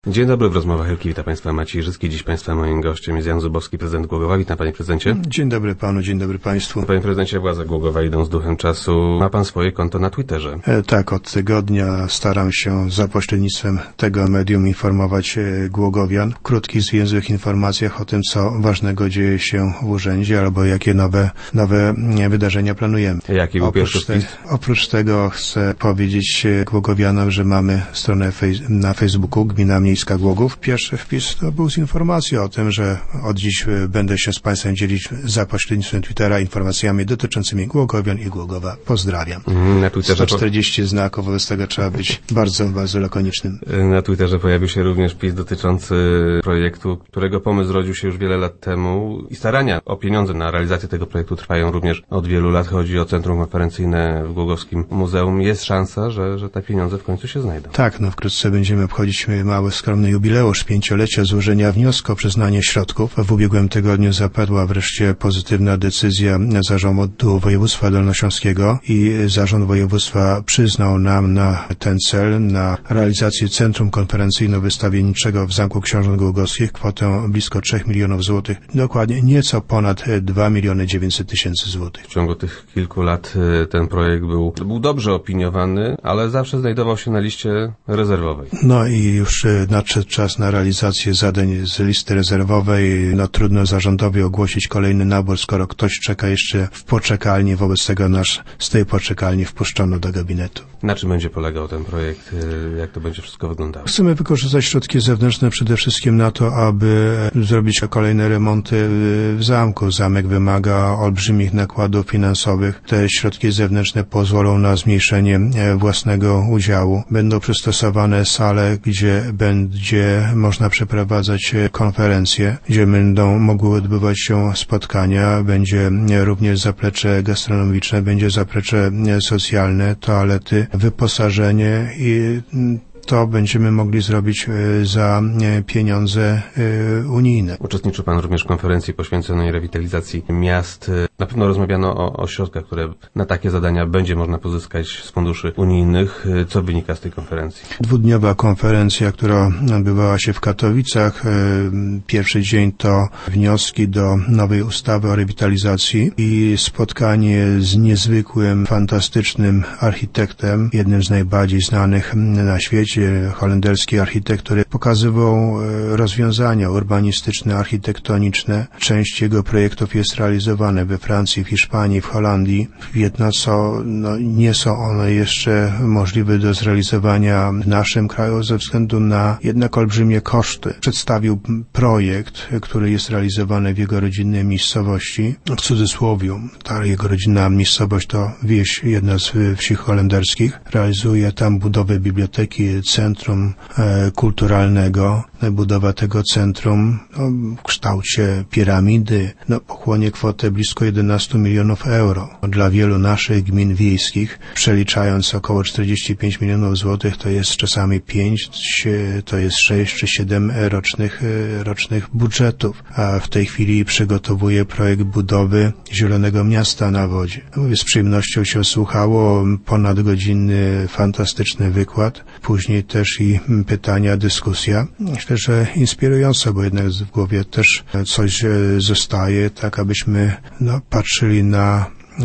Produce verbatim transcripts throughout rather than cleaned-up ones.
Dzień dobry, w rozmowach Elki wita Państwa Maciej Życki. Dziś Państwa moim gościem jest Jan Zubowski, prezydent Głogowa. Witam Panie Prezydencie. Dzień dobry Panu, dzień dobry Państwu. Panie Prezydencie, władze Głogowa idą z duchem czasu. Ma Pan swoje konto na Twitterze. E, tak, od tygodnia staram się za pośrednictwem tego medium informować e, Głogowian w krótkich, zwięzłych informacjach o tym, co ważnego dzieje się w urzędzie albo jakie nowe, nowe wydarzenia planujemy. Jaki był oprócz pierwszy te, wpis? Oprócz tego chcę powiedzieć Głogowianom, że mamy stronę fej- na Facebooku Gmina Miejska Głogów. Pierwszy wpis to był z informacją o tym, że od dziś będę się z Państwem dzielić za pośrednictwem Twittera informacjami dotyczącymi Głogowian i Głogowa. Pozdrawiam. Na Twitterze sto czterdzieści znaków, wobec tego trzeba być bardzo, bardzo lakonicznym. Na Twitterze pojawił się również wpis dotyczący projektu, którego pomysł zrodził się już wiele lat temu i starania o pieniądze na realizację tego projektu trwają również od wielu lat. Chodzi o Centrum Konferencyjne w Głogowskim Muzeum. Jest szansa, że, że te pieniądze w końcu się znajdą. Tak, no wkrótce będziemy obchodzić mały, skromny jubileusz pięciolecia złożenia wniosku o przyznanie środków. W ubiegłym tygodniu zapadła wreszcie pozytywna decyzja Zarządu Województwa Dolnośląskiego i Zarząd Województwa przyznał nam na ten cel, na realizację Centrum Konferencyjno-Wystawienniczego w Zamku Książąt Głogowskich kwotę blisko trzech milionów złotych, dokładnie nieco ponad dwa miliony dziewięćset tysięcy złotych. W ciągu tych kilku lat ten projekt był, był dobrze opiniowany, ale zawsze znajdował się na liście rezerwowej. No i już nadszedł czas na realizację zadań z listy rezerwowej. No trudno zarządowi ogłosić kolejny nabór, skoro ktoś czeka jeszcze w poczekalni. Wobec tego nasz z tej poczekalni wpuszczono do gabinetu. Na czym będzie polegał ten projekt? Jak to będzie wszystko wyglądało? Chcemy wykorzystać środki zewnętrzne przede wszystkim na to, aby zrobić kolejne remonty w zamku. Zamek wymaga olbrzymich nakładów finansowych. Te środki zewnętrzne pozwolą na zmniejszenie własnego udziału. Będą przystosowane sale, gdzie będzie można przeprowadzać konferencje, gdzie będą mogły odbywać się spotkania. Będzie również zaplecze gastronomiczne, będzie zaplecze socjalne, toalety, wyposażenie i to będziemy mogli zrobić za pieniądze unijne. Uczestniczył Pan również w konferencji poświęconej rewitalizacji miast. Na pewno rozmawiano o, o środkach, które na takie zadania będzie można pozyskać z funduszy unijnych. Co wynika z tej konferencji? Dwudniowa konferencja, która odbywała się w Katowicach. Pierwszy dzień to wnioski do nowej ustawy o rewitalizacji i spotkanie z niezwykłym, fantastycznym architektem, jednym z najbardziej znanych na świecie, holenderski architekt, który pokazywał rozwiązania urbanistyczne, architektoniczne. Część jego projektów jest realizowana we Francji, w Hiszpanii, w Holandii. Jedno co, no, nie są one jeszcze możliwe do zrealizowania w naszym kraju ze względu na jednak olbrzymie koszty. Przedstawił projekt, który jest realizowany w jego rodzinnej miejscowości. W cudzysłowie, ta jego rodzinna miejscowość to wieś, jedna z wsi holenderskich. Realizuje tam budowę biblioteki, centrum e, kulturalnego. Budowa tego centrum no, w kształcie piramidy no, pochłonie kwotę blisko jedenaście milionów euro. Dla wielu naszych gmin wiejskich, przeliczając około czterdzieści pięć milionów złotych, to jest czasami pięć, to jest sześć czy siedem rocznych, rocznych budżetów. A w tej chwili przygotowuje projekt budowy Zielonego Miasta na wodzie. Mówię, z przyjemnością się słuchało, ponadgodzinny, fantastyczny wykład. Później też i pytania, dyskusja. Myślę, że inspirujące, bo jednak w głowie też coś zostaje, tak abyśmy no, patrzyli na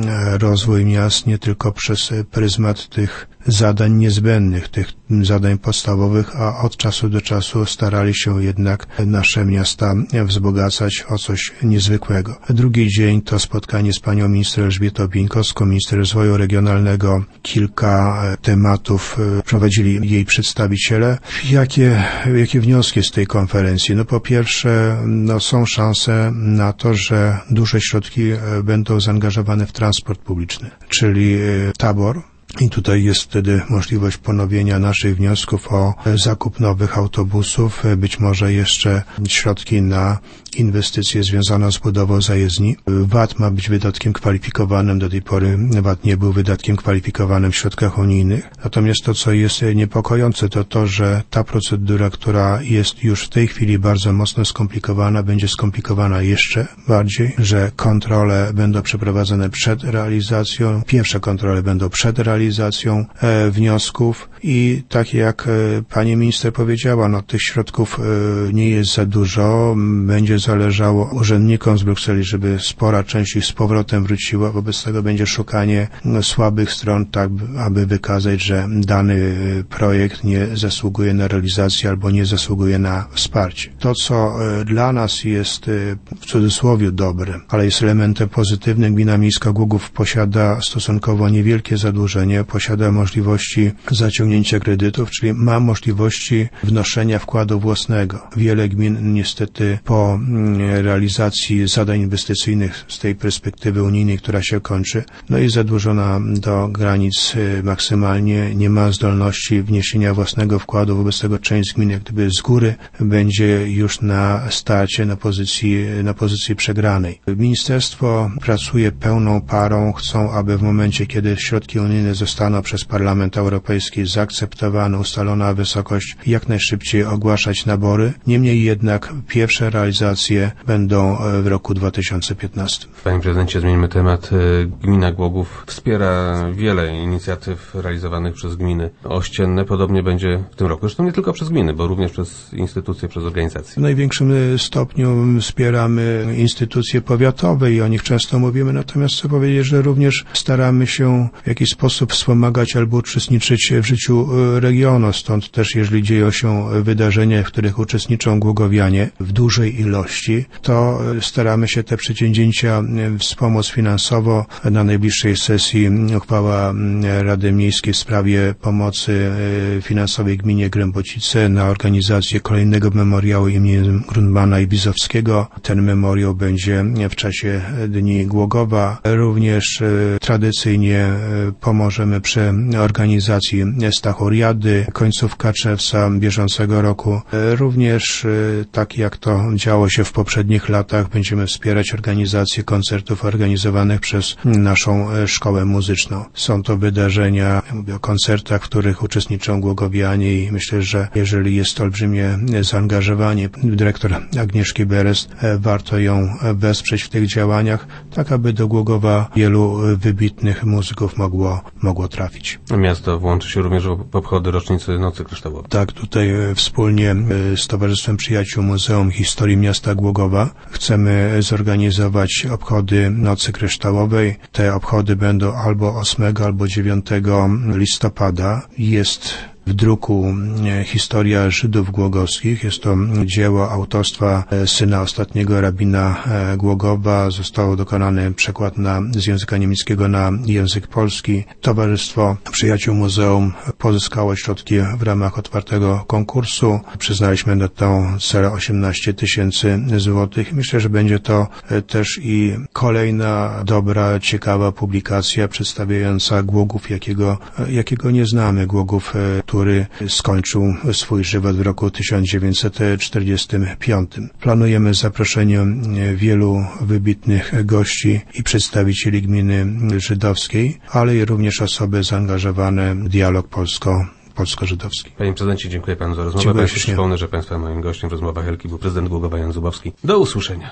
rozwój miast nie tylko przez pryzmat tych zadań niezbędnych, tych zadań podstawowych, a od czasu do czasu starali się jednak nasze miasta wzbogacać o coś niezwykłego. Drugi dzień to spotkanie z panią minister Elżbietą Bieńkowską, minister rozwoju regionalnego. Kilka tematów prowadzili jej przedstawiciele. Jakie, jakie wnioski z tej konferencji? No po pierwsze, no są szanse na to, że duże środki będą zaangażowane w transport publiczny, czyli tabor. I tutaj jest wtedy możliwość ponowienia naszych wniosków o zakup nowych autobusów, być może jeszcze środki na inwestycje związane z budową zajezdni. V A T ma być wydatkiem kwalifikowanym, do tej pory V A T nie był wydatkiem kwalifikowanym w środkach unijnych. Natomiast to, co jest niepokojące, to to, że ta procedura, która jest już w tej chwili bardzo mocno skomplikowana, będzie skomplikowana jeszcze bardziej, że kontrole będą przeprowadzone przed realizacją, pierwsze kontrole będą przed realizacją, realizacją e, wniosków i tak jak e, pani minister powiedziała, no tych środków e, nie jest za dużo, będzie zależało urzędnikom z Brukseli, żeby spora część ich z powrotem wróciła, wobec tego będzie szukanie no, słabych stron, tak aby wykazać, że dany projekt nie zasługuje na realizację albo nie zasługuje na wsparcie. To, co e, dla nas jest e, w cudzysłowie dobre, ale jest elementem pozytywnym, gmina miejska Głogów posiada stosunkowo niewielkie zadłużenie, posiada możliwości zaciągnięcia kredytów, czyli ma możliwości wnoszenia wkładu własnego. Wiele gmin niestety po realizacji zadań inwestycyjnych z tej perspektywy unijnej, która się kończy, no jest zadłużona do granic maksymalnie, nie ma zdolności wniesienia własnego wkładu, wobec tego część gmin jak gdyby z góry będzie już na starcie, na pozycji, na pozycji przegranej. Ministerstwo pracuje pełną parą, chcą, aby w momencie, kiedy środki unijne zostaną przez Parlament Europejski zaakceptowane, ustalona wysokość, jak najszybciej ogłaszać nabory. Niemniej jednak pierwsze realizacje będą w roku dwa tysiące piętnastym. Panie prezydencie, zmieńmy temat. Gmina Głogów wspiera wiele inicjatyw realizowanych przez gminy ościenne. Podobnie będzie w tym roku. Zresztą nie tylko przez gminy, bo również przez instytucje, przez organizacje. W największym stopniu wspieramy instytucje powiatowe i o nich często mówimy, natomiast chcę powiedzieć, że również staramy się w jakiś sposób wspomagać albo uczestniczyć w życiu regionu. Stąd też, jeżeli dzieją się wydarzenia, w których uczestniczą głogowianie w dużej ilości, to staramy się te przedsięwzięcia wspomóc finansowo. Na najbliższej sesji uchwała Rady Miejskiej w sprawie pomocy finansowej gminie Grębocice na organizację kolejnego memoriału imieniem Grundmana i Bizowskiego. Ten memoriał będzie w czasie Dni Głogowa. Również tradycyjnie pomożemy przy organizacji Stachuriady, końcówka czerwca bieżącego roku. Również, tak jak to działo się w poprzednich latach, będziemy wspierać organizację koncertów organizowanych przez naszą szkołę muzyczną. Są to wydarzenia, mówię o koncertach, w których uczestniczą głogowianie i myślę, że jeżeli jest olbrzymie zaangażowanie dyrektor Agnieszki Beres, warto ją wesprzeć w tych działaniach, tak aby do Głogowa wielu wybitnych muzyków mogło, mogło trafić. Miasto włączy się również w obchody rocznicy Nocy Kryształowej. Tak, tutaj wspólnie z Towarzystwem Przyjaciół Muzeum Historii Miasta Głogowa chcemy zorganizować obchody Nocy Kryształowej. Te obchody będą albo ósmego, albo dziewiątego listopada. Jest w druku Historia Żydów Głogowskich. Jest to dzieło autorstwa syna ostatniego rabina Głogowa. Został dokonany przekład na, z języka niemieckiego na język polski. Towarzystwo Przyjaciół Muzeum pozyskało środki w ramach otwartego konkursu. Przyznaliśmy na tą cel osiemnaście tysięcy złotych. Myślę, że będzie to też i kolejna dobra, ciekawa publikacja przedstawiająca Głogów, jakiego, jakiego nie znamy. Głogów, który skończył swój żywot w roku tysiąc dziewięćset czterdziestym piątym. Planujemy zaproszenie wielu wybitnych gości i przedstawicieli gminy żydowskiej, ale i również osoby zaangażowane w dialog polsko polsko-żydowski. Panie prezydencie, dziękuję panu za rozmowę. Państwu przypomnę, że państwa moim gościem w rozmowach Elki był prezydent Głogowa Jan Zubowski. Do usłyszenia.